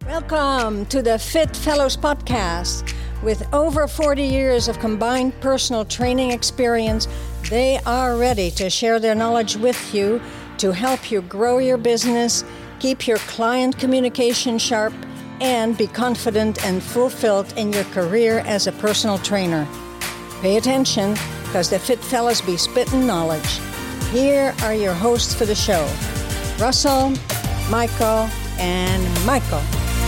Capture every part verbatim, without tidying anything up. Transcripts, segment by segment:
Welcome to the Fit Fellows podcast. With over forty years of combined personal training experience, they are ready to share their knowledge with you to help you grow your business, keep your client communication sharp, and be confident and fulfilled in your career as a personal trainer. Pay attention, because the Fit Fellows be spitting knowledge. Here are your hosts for the show, Russell, Michael, and Michael.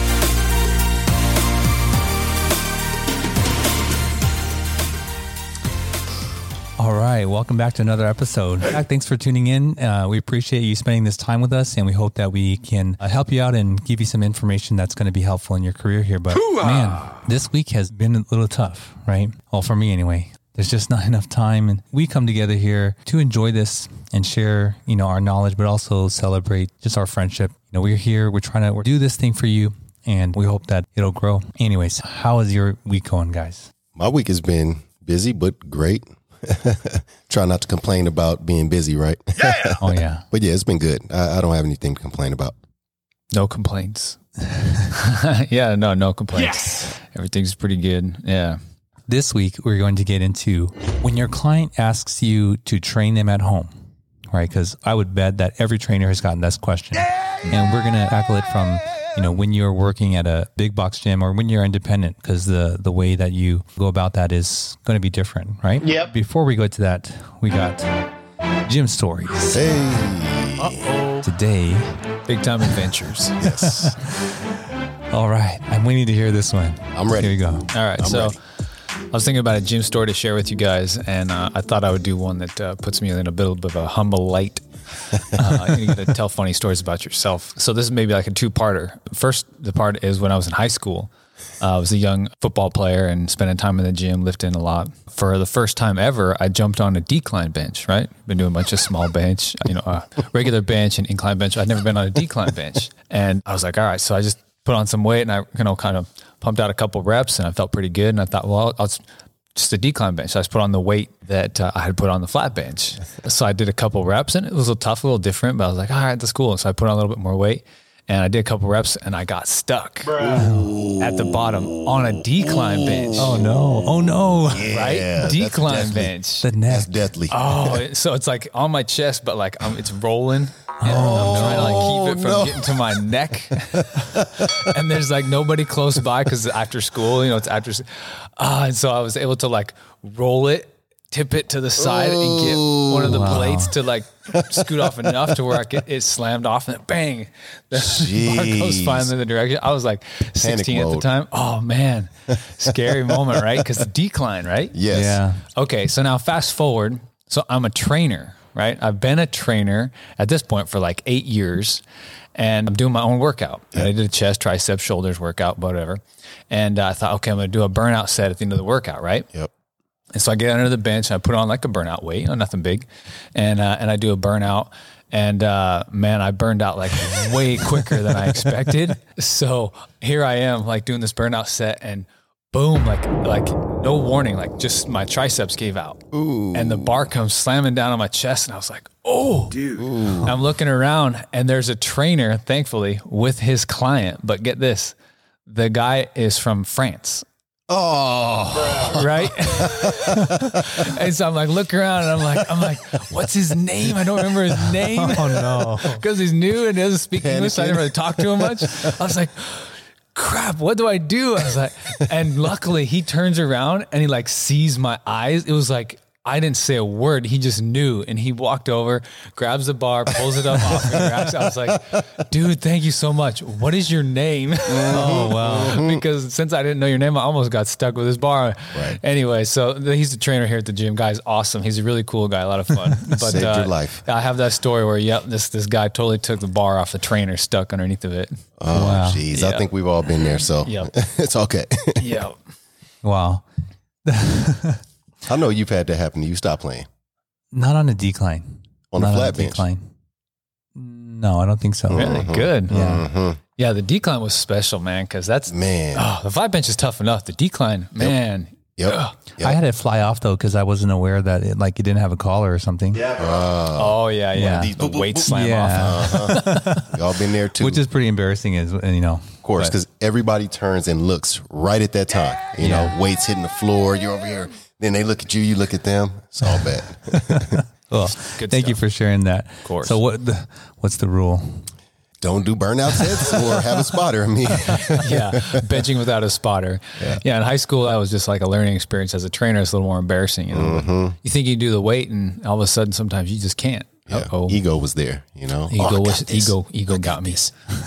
All right, welcome back to another episode. Thanks for tuning in. Uh, we appreciate you spending this time with us, and we hope that we can uh, help you out and give you some information that's going to be helpful in your career here. But Hoo-ah! man, this week has been a little tough, right? Well, for me anyway. There's just not enough time, and we come together here to enjoy this and share, you know, our knowledge, but also celebrate just our friendship. You know, we're here, we're trying to do this thing for you, and we hope that it'll grow. Anyways, how is your week going, guys? My week has been busy, but great. Try not to complain about being busy, right? Yeah. Oh, yeah. But yeah, it's been good. I, I don't have anything to complain about. No complaints. yeah, no, no complaints. Yes. Everything's pretty good. Yeah. This week, we're going to get into when your client asks you to train them at home, right? Because I would bet that every trainer has gotten this question. And we're going to tackle it from, you know, when you're working at a big box gym or when you're independent, because the, the way that you go about that is going to be different, right? Yep. Before we go to that, we got gym stories. Hey. Uh-oh. Today. Big time adventures. Yes. All right. I'm waiting to hear this one. I'm ready. Here we go. All right. I'm so ready. I was thinking about a gym story to share with you guys, and uh, I thought I would do one that uh, puts me in a bit of a humble light. uh, you get to tell funny stories about yourself. So this is maybe like a two-parter. First, the part is when I was in high school. Uh, I was a young football player and spending time in the gym, lifting a lot. For the first time ever, I jumped on a decline bench, right? Been doing a bunch of small bench, you know, a regular bench and incline bench. I'd never been on a decline bench. And I was like, all right, so I just put on some weight and I, you know, kind of pumped out a couple reps and I felt pretty good. And I thought, well, I'll just a decline bench. So I just put on the weight that uh, I had put on the flat bench. So I did a couple reps and it was a little tough, a little different, but I was like, all right, that's cool. So I put on a little bit more weight and I did a couple reps and I got stuck Ooh. at the bottom on a decline bench. Oh no. Oh no. Yeah, right? Decline bench. The neck. That's deathly. Oh, so it's like on my chest, but like um, it's rolling. And oh, I'm trying to like keep it from no. getting to my neck. And there's like nobody close by because after school, you know, it's after. Uh, and so I was able to like roll it, tip it to the side oh, and get one of the wow. plates to like scoot off enough to where I get it slammed off and then bang, the bar goes finally in the direction. I was like sixteen at the time. Oh man, scary moment, right? Because the decline, right? Yes. Yeah. Okay, so now fast forward. So I'm a trainer. Right. I've been a trainer at this point for like eight years and I'm doing my own workout. Yep. I did a chest, triceps, shoulders workout, whatever. And uh, I thought, okay, I'm going to do a burnout set at the end of the workout. Right. Yep. And so I get under the bench and I put on like a burnout weight, nothing big. And, uh, and I do a burnout and, uh, man, I burned out like way quicker than I expected. So here I am like doing this burnout set and boom, like, like no warning, like just my triceps gave out. Ooh. And the bar comes slamming down on my chest. And I was like, oh, dude, Ooh. I'm looking around and there's a trainer, thankfully, with his client. But get this, the guy is from France. Oh, right. And so I'm like, look around and I'm like, I'm like, what's his name? I don't remember his name. Oh no. Because he's new and doesn't speak English. So I didn't really talk to him much. I was like, crap, what do I do? I was like, and luckily he turns around and he like sees my eyes. It was like, I didn't say a word. He just knew. And he walked over, grabs the bar, pulls it up off and grabs it. I was like, dude, thank you so much. What is your name? Oh, wow. Because since I didn't know your name, I almost got stuck with his bar. Right. Anyway, so he's the trainer here at the gym. Guy's awesome. He's a really cool guy. A lot of fun. But, Saved uh, your life. I have that story where, yep, this, this guy totally took the bar off the trainer, stuck underneath of it. Oh, wow. geez. Yeah. I think we've all been there. So Yep. it's okay. Yep. Wow. I know you've had that happen to you. Stop playing. Not on a decline. On Not a flat on a bench. decline. No, I don't think so. Really? Mhm. Good. Yeah. Mhm. Yeah, the decline was special, man, because that's, Man. oh, the flat bench is tough enough. The decline, man. Yep. Ugh. Yep. I had it fly off though because I wasn't aware that it like it didn't have a collar or something. Yeah, bro. Uh, Oh, yeah, yeah. these The boop, boop, weight boop. slam Yeah. off. uh-huh. Y'all been there too. Which is pretty embarrassing, as you know. of course, because everybody turns and looks right at that time. You Yeah. know, weights hitting the floor. You're over here. Then they look at you. You look at them. It's all bad. Well, Good thank you stuff. for sharing that. Of course. So what the, what's the rule? Don't do burnout sets or have a spotter. I mean, Yeah, benching without a spotter. Yeah. yeah, in high school, that was just like a learning experience. As a trainer, it's a little more embarrassing. You know, Mm-hmm. you think you do the weight, and all of a sudden, sometimes you just can't. yeah, Oh, ego was there, you know. ego, Oh, I was, got this. ego, ego got me.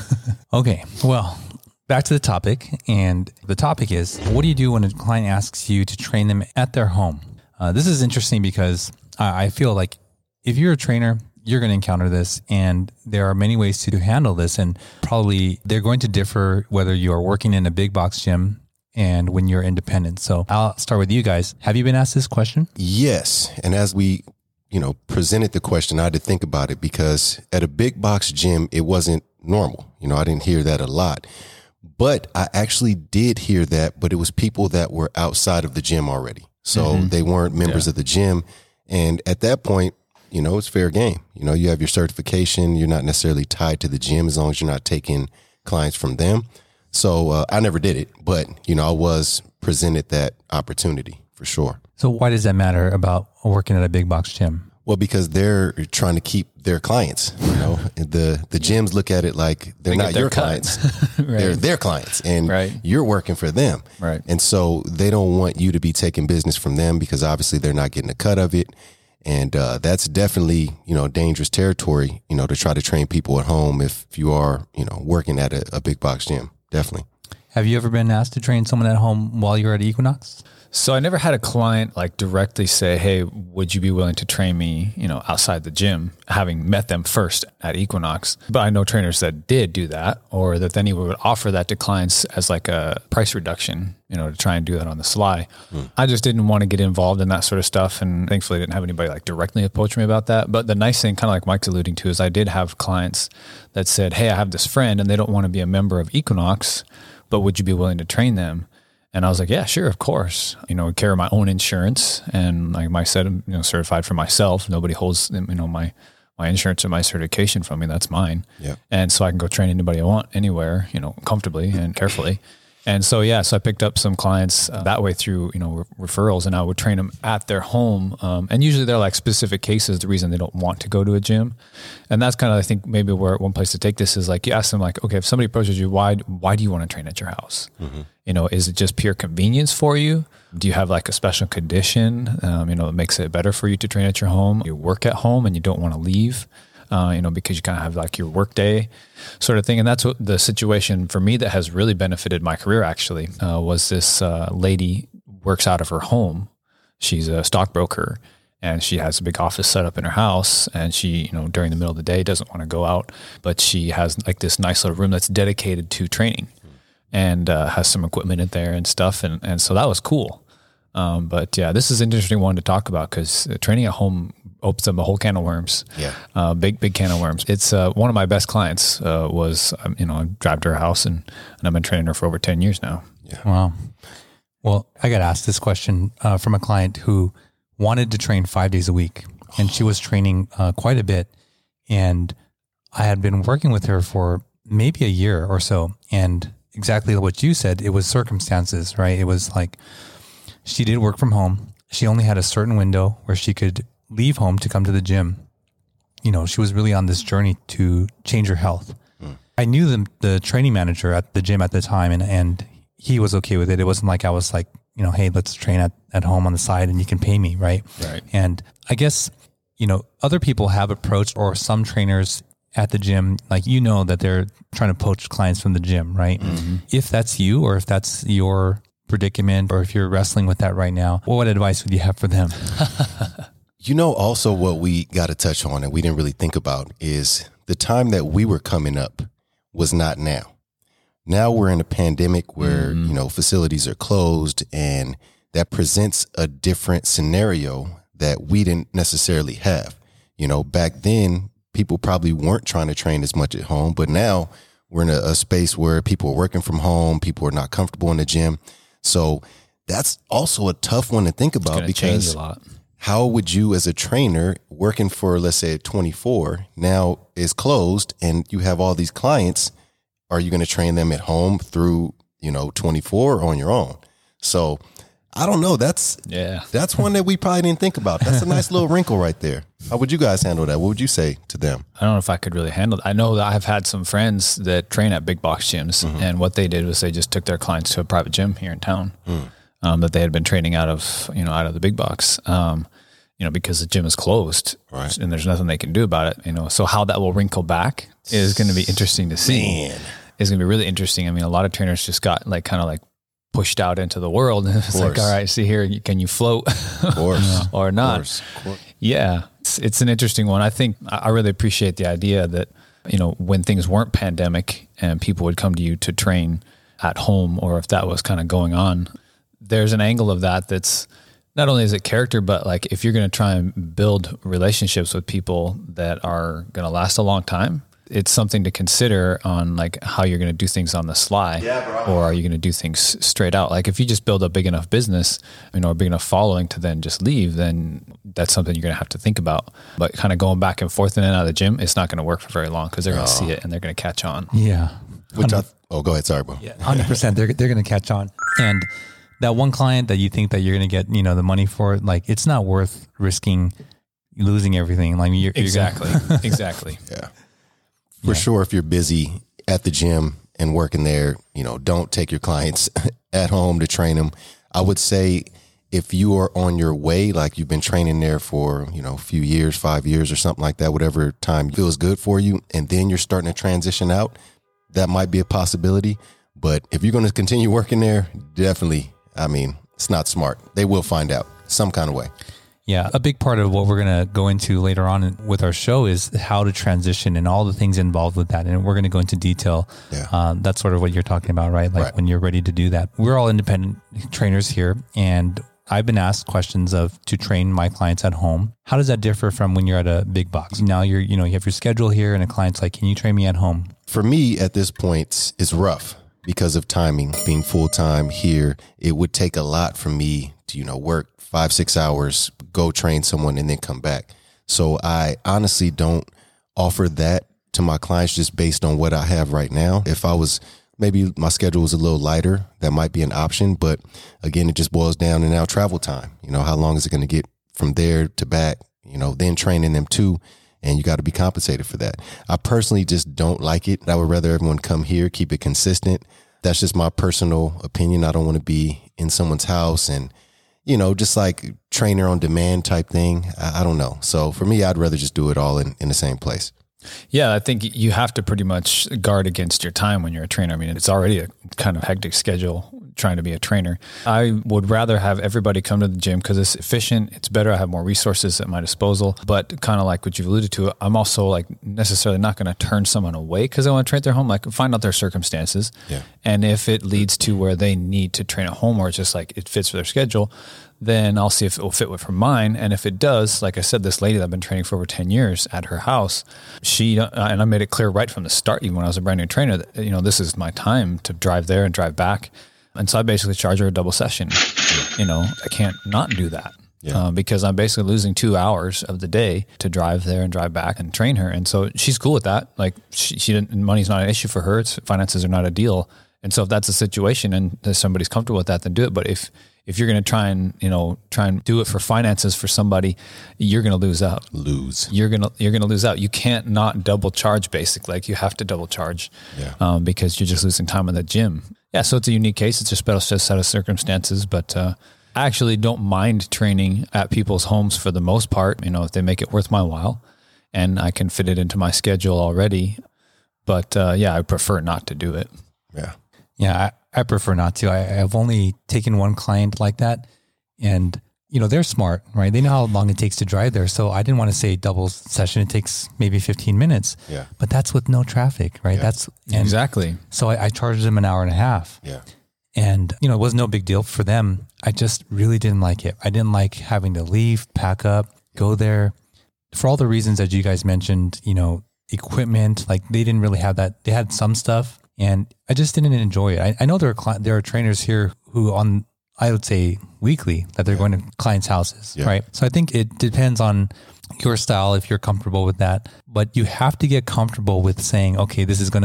Okay. Well, back to the topic. And the topic is, what do you do when a client asks you to train them at their home? Uh, this is interesting because I, I feel like if you're a trainer, you're going to encounter this, and there are many ways to handle this. And probably they're going to differ whether you're working in a big box gym and when you're independent. So I'll start with you guys. Have you been asked this question? Yes. And as we, you know, presented the question, I had to think about it because at a big box gym, it wasn't normal. You know, I didn't hear that a lot, but I actually did hear that, but it was people that were outside of the gym already. So Mm-hmm. they weren't members Yeah. of the gym. And at that point, you know, it's fair game. You know, you have your certification. You're not necessarily tied to the gym as long as you're not taking clients from them. So uh, I never did it, but, you know, I was presented that opportunity for sure. So why does that matter about working at a big box gym? Well, because they're trying to keep their clients, you know, the, the gyms look at it like they're They get not their your cut. clients, Right. they're their clients, and Right. you're working for them. Right. And so they don't want you to be taking business from them because obviously they're not getting a cut of it. And uh, that's definitely, you know, dangerous territory, you know, to try to train people at home if you are, you know, working at a, a big box gym. Definitely. Have you ever been asked to train someone at home while you're at Equinox? So I never had a client like directly say, "Hey, would you be willing to train me, you know, outside the gym?" Having met them first at Equinox. But I know trainers that did do that, or that then he would offer that to clients as like a price reduction, you know, to try and do that on the sly. Hmm. I just didn't want to get involved in that sort of stuff. And thankfully I didn't have anybody like directly approach me about that. But the nice thing, kind of like Mike's alluding to, is I did have clients that said, "Hey, I have this friend and they don't want to be a member of Equinox, but would you be willing to train them?" And I was like, yeah, sure, of course. You know, I carry my own insurance, and like Mike said, I'm, you know, certified for myself. Nobody holds, you know, my my insurance or my certification from me. That's mine. Yeah. And so I can go train anybody I want anywhere, you know, comfortably and carefully. And so, yeah, so I picked up some clients uh, that way through, you know, re- referrals, and I would train them at their home. Um, and usually they're like specific cases, the reason they don't want to go to a gym. And that's kind of, I think maybe where one place to take this is like, you ask them like, okay, if somebody approaches you, why, why do you want to train at your house? Mm-hmm. You know, is it just pure convenience for you? Do you have like a special condition, um, you know, that makes it better for you to train at your home? You work at home and you don't want to leave. Uh, you know, because you kind of have like your work day sort of thing. And that's what the situation for me that has really benefited my career actually, uh, was this uh, lady works out of her home. She's a stockbroker and she has a big office set up in her house, and she, you know, during the middle of the day doesn't want to go out, but she has like this nice little room that's dedicated to training and uh, has some equipment in there and stuff. And, and so that was cool. Um, but yeah, this is an interesting one to talk about because training at home opens up a whole can of worms. Yeah. Uh, big, big can of worms. It's uh, one of my best clients uh, was, um, you know, I drive to her house and, and I've been training her for over ten years now. Yeah. Wow. Well, I got asked this question uh, from a client who wanted to train five days a week, and she was training uh, quite a bit. And I had been working with her for maybe a year or so. And exactly what you said, it was circumstances, right? It was like she did work from home. She only had a certain window where she could leave home to come to the gym. You know, she was really on this journey to change her health. Mm. I knew the, the training manager at the gym at the time, and, and he was okay with it. It wasn't like I was like, you know, hey, let's train at, at home on the side and you can pay me, right? Right. And I guess, you know, other people have approached, or some trainers at the gym, like, you know, that they're trying to poach clients from the gym, right? Mm-hmm. If that's you, or if that's your predicament, or if you're wrestling with that right now, what advice would you have for them? You know, also what we got to touch on and we didn't really think about is the time that we were coming up was not now. Now we're in a pandemic where, mm-hmm. you know, facilities are closed, and that presents a different scenario that we didn't necessarily have. You know, back then people probably weren't trying to train as much at home, but now we're in a, a space where people are working from home. People are not comfortable in the gym. So that's also a tough one to think about, It's gonna because change a lot. How would you, as a trainer working for, let's say, twenty-four, now is closed and you have all these clients, are you going to train them at home through, you know, twenty-four or on your own? So I don't know. That's yeah. That's one that we probably didn't think about. That's a nice little wrinkle right there. How would you guys handle that? What would you say to them? I don't know if I could really handle it. I know that I've had some friends that train at big box gyms, mm-hmm. and what they did was they just took their clients to a private gym here in town mm. um, that they had been training out of, you know, out of the big box, um, you know, because the gym is closed, right. and there's nothing they can do about it. You know, so how that will wrinkle back is going to be interesting to see. Man. It's going to be really interesting. I mean, a lot of trainers just got like kind of like pushed out into the world. It's like, all right, see here, can you float of course. or not? Of course. Of course. Yeah, it's, it's an interesting one. I think I really appreciate the idea that, you know, when things weren't pandemic and people would come to you to train at home, or if that was kind of going on, there's an angle of that that's not only is it character, but like if you're going to try and build relationships with people that are going to last a long time, it's something to consider on like how you're going to do things on the sly, yeah, or are you going to do things straight out? Like if you just build a big enough business, you know, a big enough following to then just leave, then that's something you're going to have to think about. But kind of going back and forth in and out of the gym, it's not going to work for very long because they're going to see it and they're going to catch on. Yeah. Which I, oh, go ahead. Sorry, bro. Yeah, one hundred percent. They're, they're going to catch on. And that one client that you think that you're going to get, you know, the money for, like, it's not worth risking losing everything. Like you're, exactly. You're gonna exactly. Yeah. For yeah. sure, if you're busy at the gym and working there, you know, don't take your clients at home to train them. I would say if you are on your way, like you've been training there for, you know, a few years, five years or something like that, whatever time feels good for you, and then you're starting to transition out, that might be a possibility. But if you're going to continue working there, definitely, I mean, it's not smart. They will find out some kind of way. Yeah, a big part of what we're going to go into later on with our show is how to transition and all the things involved with that. And we're going to go into detail. Yeah. Um, that's sort of what you're talking about, right? Like right. when you're ready to do that. We're all independent trainers here, and I've been asked questions of to train my clients at home. How does that differ from when you're at a big box? Now you're, you know, you have your schedule here and a client's like, can you train me at home? For me at this point, it's rough because of timing. Being full-time here, it would take a lot for me to, you know, work five, six hours, go train someone and then come back. So I honestly don't offer that to my clients just based on what I have right now. If I was, maybe my schedule was a little lighter, that might be an option. But again, it just boils down to now travel time. You know, how long is it going to get from there to back, you know, then training them too. And you got to be compensated for that. I personally just don't like it. I would rather everyone come here, keep it consistent. That's just my personal opinion. I don't want to be in someone's house and, you know, just like trainer on demand type thing. I, I don't know. So for me, I'd rather just do it all in, in the same place. Yeah, I think you have to pretty much guard against your time when you're a trainer. I mean, it's already a kind of hectic schedule trying to be a trainer. I would rather have everybody come to the gym because it's efficient. It's better. I have more resources at my disposal. But kind of like what you've alluded to, I'm also like necessarily not going to turn someone away because I want to train at their home. Like find out their circumstances. Yeah. And if it leads to where they need to train at home or it's just like it fits for their schedule, then I'll see if it will fit with mine. And if it does, like I said, this lady that I've been training for over ten years at her house, she, and I made it clear right from the start, even when I was a brand new trainer, that, you know, this is my time to drive there and drive back. And so I basically charge her a double session. You know, I can't not do that. Yeah. Uh, because I'm basically losing two hours of the day to drive there and drive back and train her. And so she's cool with that. Like she, she didn't, money's not an issue for her. It's, finances are not a deal. And so if that's a situation and somebody's comfortable with that, then do it. But if, if you're going to try and, you know, try and do it for finances for somebody, you're going to lose out. Lose. You're going to, you're going to lose out. You can't not double charge basically. Like you have to double charge yeah. um, because you're just losing time in the gym. Yeah. So it's a unique case. It's a special set of circumstances, but uh, I actually don't mind training at people's homes for the most part, you know, if they make it worth my while and I can fit it into my schedule already. But uh, yeah, I prefer not to do it. Yeah. Yeah, I, I prefer not to. I, I've only taken one client like that, and you know they're smart, right? They know how long it takes to drive there. So I didn't want to say double session. It takes maybe fifteen minutes. Yeah, but that's with no traffic, right? Yeah. That's and exactly. So I, I charged them an hour and a half. Yeah, and you know it was no big deal for them. I just really didn't like it. I didn't like having to leave, pack up, go there, for all the reasons that you guys mentioned. You know, equipment, like they didn't really have that. They had some stuff. And I just didn't enjoy it. I, I know there are cli- there are trainers here who on, I would say weekly, that they're yeah. going to clients' houses, yeah. right? So I think it depends on your style if you're comfortable with that. But you have to get comfortable with saying, okay, this is going to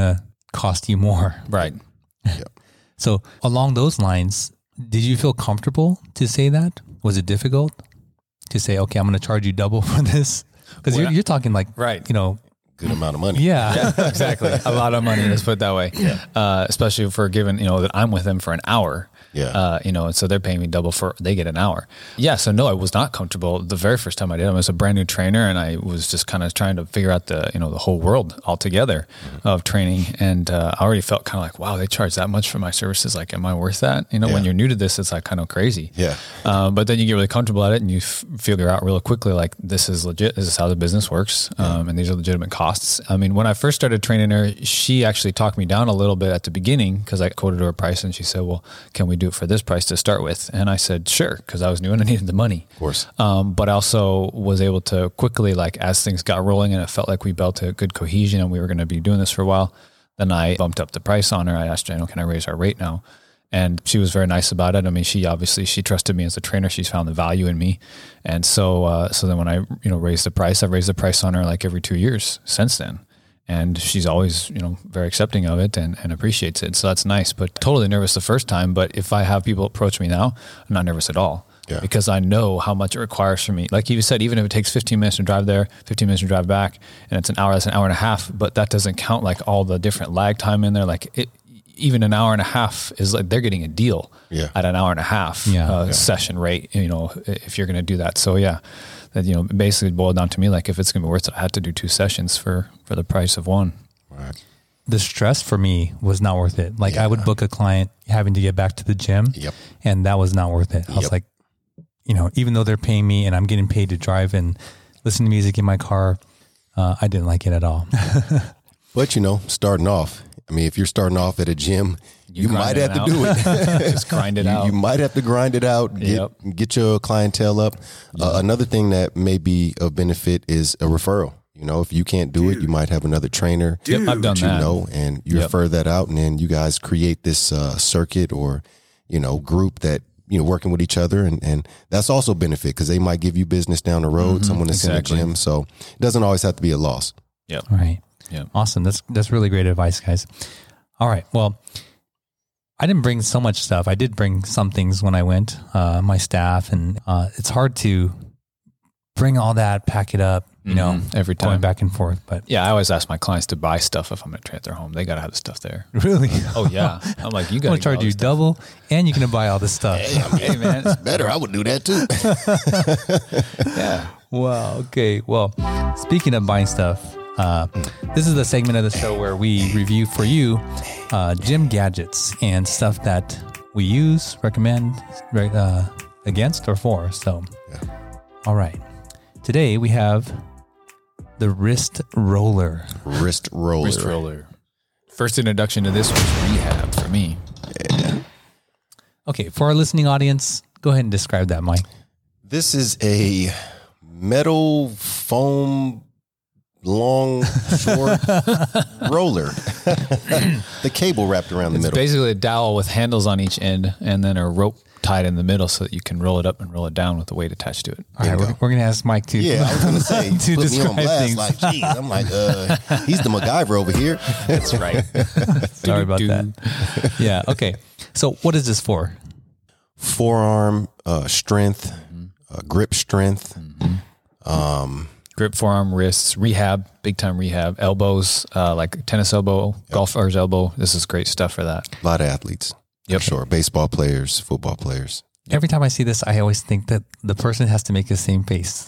cost you more. Right. Yep. So along those lines, did you feel comfortable to say that? Was it difficult to say, okay, I'm going to charge you double for this? Because Well, you're, you're talking like, right. you know, Good amount of money. yeah. Yeah, exactly. A lot of money, let's put it that way. Yeah. Uh, especially for given, you know, that I'm with them for an hour. Yeah. Uh, you know, and so they're paying me double for, they get an hour. Yeah. So no, I was not comfortable. The very first time I did, I was a brand new trainer and I was just kind of trying to figure out the, you know, the whole world altogether mm-hmm. of training. And, uh, I already felt kind of like, wow, they charge that much for my services. Like, am I worth that? You know, yeah. when you're new to this, it's like kind of crazy. Yeah. Um, but then you get really comfortable at it and you f- figure out real quickly, like, this is legit. This is how the business works. Um, yeah. And these are legitimate costs. I mean, when I first started training her, she actually talked me down a little bit at the beginning because I quoted her a price and she said, well, can we do it for this price to start with? And I said, sure, because I was new and I needed the money. Of course. Um, but I also was able to quickly, like, as things got rolling and it felt like we built a good cohesion and we were going to be doing this for a while, then I bumped up the price on her. I asked her, you know, can I raise our rate now? And she was very nice about it. I mean, she obviously, she trusted me as a trainer. She's found the value in me. And so, uh, so then when I, you know, raised the price, I've raised the price on her like every two years since then. And she's always, you know, very accepting of it and, and appreciates it. So that's nice, but totally nervous the first time. But if I have people approach me now, I'm not nervous at all. Yeah. Because I know how much it requires for me. Like you said, even if it takes fifteen minutes to drive there, fifteen minutes to drive back, and it's an hour, that's an hour and a half, but that doesn't count like all the different lag time in there. Like it, even an hour and a half is like, they're getting a deal yeah. at an hour and a half yeah. uh, yeah. session rate, you know, if you're going to do that. So yeah, that, you know, basically boiled down to me, like if it's going to be worth it, I had to do two sessions for, for the price of one. Right. The stress for me was not worth it. Like yeah. I would book a client having to get back to the gym yep. and that was not worth it. I yep. was like, you know, even though they're paying me and I'm getting paid to drive and listen to music in my car, uh, I didn't like it at all. But you know, starting off, I mean, if you're starting off at a gym, you, you might have to out. do it. Just grind it you, out. You might have to grind it out, get, yep. get your clientele up. Yep. Uh, another thing that may be of benefit is a referral. You know, if you can't do Dude. it, you might have another trainer. Yep, I've done that. You that. know, and you yep. refer that out, and then you guys create this uh, circuit or, you know, group that, you know, working with each other. And, and that's also benefit because they might give you business down the road, mm-hmm, someone that's exactly. in the gym. So it doesn't always have to be a loss. Yep. Right. Yeah. Awesome. That's, that's really great advice, guys. All right. Well, I didn't bring so much stuff. I did bring some things when I went, uh, my staff, and uh, it's hard to bring all that, pack it up, you know, mm-hmm. every time going back and forth. But yeah, I always ask my clients to buy stuff if I'm going to train at their home. They got to have the stuff there. Really? Oh yeah. I'm like, you got to charge you double and you can buy all this stuff. Hey, I mean, hey man, it's better. I would do that too. Yeah. Wow. Okay. Well, speaking of buying stuff, uh, this is the segment of the show where we review for you uh, gym gadgets and stuff that we use, recommend, uh, against, or for. So, yeah. All right. Today we have the wrist roller. Wrist roller. Wrist roller. First introduction to this was rehab for me. Yeah. Okay, for our listening audience, go ahead and describe that, Mike. This is a metal foam long short roller. The cable wrapped around the it's middle. Basically a dowel with handles on each end and then a rope tied in the middle so that you can roll it up and roll it down with the weight attached to it. All right, we're, we're going to ask Mike to yeah, I was going to say to put me on blast things. like, geez, I'm like, uh, he's the MacGyver over here. That's right. Sorry about that. Yeah. Okay. So what is this for? Forearm uh, strength, mm-hmm. uh, grip strength, mm-hmm. um, grip, forearm, wrists, rehab, big time rehab, elbows, uh, like tennis elbow, yep. golfer's elbow. This is great stuff for that. A lot of athletes. Yep. For sure. Baseball players, football players. Every time I see this, I always think that the person has to make the same face.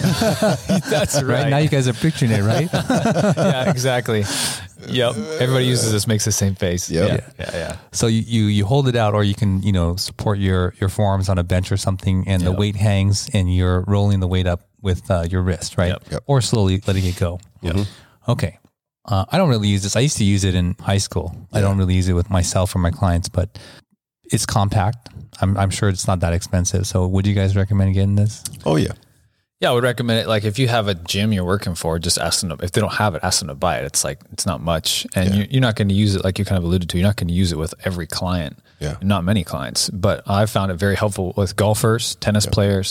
That's right. Right now you guys are picturing it, right? Yeah, exactly. Yep. Everybody uses this, makes the same face. Yep. Yeah. Yeah. Yeah. So you, you, you hold it out, or you can, you know, support your, your forearms on a bench or something, and yep. the weight hangs and you're rolling the weight up with uh, your wrist, right? Yep. Yep. Or slowly letting it go. Yep. Mm-hmm. Okay. Uh, I don't really use this. I used to use it in high school. Yeah. I don't really use it with myself or my clients, but it's compact. I'm, I'm sure it's not that expensive. So would you guys recommend getting this? Oh, yeah. Yeah, I would recommend it. Like if you have a gym you're working for, just ask them to, if they don't have it, ask them to buy it. It's like, it's not much. And yeah. you're, you're not going to use it, like you kind of alluded to, you're not going to use it with every client. Yeah. Not many clients, but I found it very helpful with golfers, tennis yeah. players,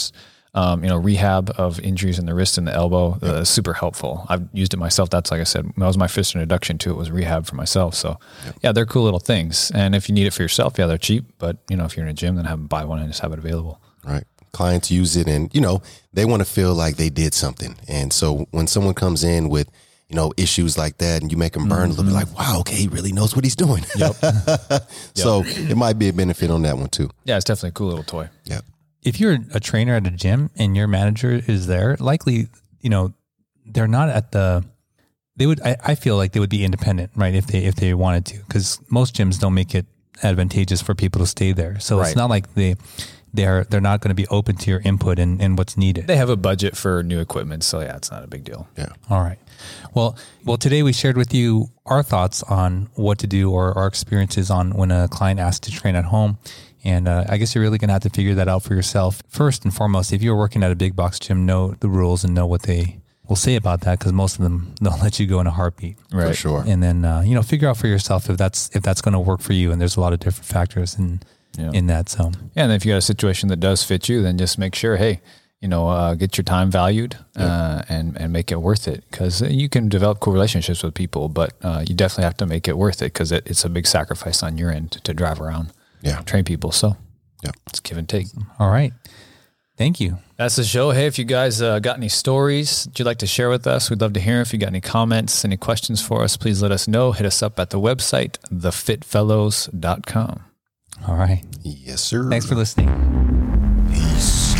Um, you know, rehab of injuries in the wrist and the elbow, uh, super helpful. I've used it myself. That's like I said, that was my first introduction to it, was rehab for myself. So yep. yeah, they're cool little things. And if you need it for yourself, yeah, they're cheap. But you know, if you're in a gym, then have them buy one and just have it available. Right. Clients use it, and you know, they want to feel like they did something. And so when someone comes in with, you know, issues like that, and you make them burn mm-hmm. a little bit, like, wow, okay, he really knows what he's doing. Yep. So yep. it might be a benefit on that one too. Yeah, it's definitely a cool little toy. Yeah. If you're a trainer at a gym and your manager is there, likely, you know, they're not at the, they would, I, I feel like they would be independent, right? If they, if they wanted to, because most gyms don't make it advantageous for people to stay there. So right. it's not like they, they're, they're not going to be open to your input and, and what's needed. They have a budget for new equipment. So yeah, it's not a big deal. Yeah. All right. Well, well, today we shared with you our thoughts on what to do, or our experiences on when a client asks to train at home. And uh, I guess you're really going to have to figure that out for yourself. First and foremost, if you're working at a big box gym, know the rules and know what they will say about that, because most of them don't let you go in a heartbeat. Right. For sure. And then, uh, you know, figure out for yourself if that's if that's going to work for you. And there's a lot of different factors in, yeah. in that. So, yeah, and if you got a situation that does fit you, then just make sure, hey, you know, uh, get your time valued uh, yeah. and, and make it worth it, because you can develop cool relationships with people, but uh, you definitely have to make it worth it, because it, it's a big sacrifice on your end to, to drive around. Yeah. Train people. So yeah, it's give and take. All right. Thank you. That's the show. Hey, if you guys uh, got any stories that you'd like to share with us, we'd love to hear. If you got any comments, any questions for us, please let us know. Hit us up at the website, the fit fellows dot com. All right. Yes, sir. Thanks for listening. Peace.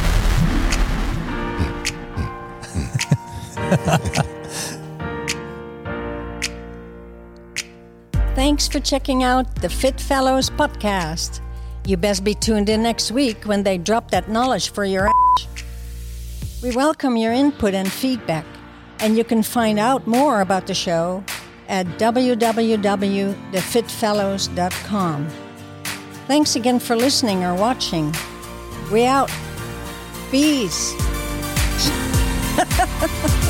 Thanks for checking out the Fit Fellows podcast. You best be tuned in next week when they drop that knowledge for your ass. We welcome your input and feedback, and you can find out more about the show at w w w dot the fit fellows dot com. Thanks again for listening or watching. We out. Peace.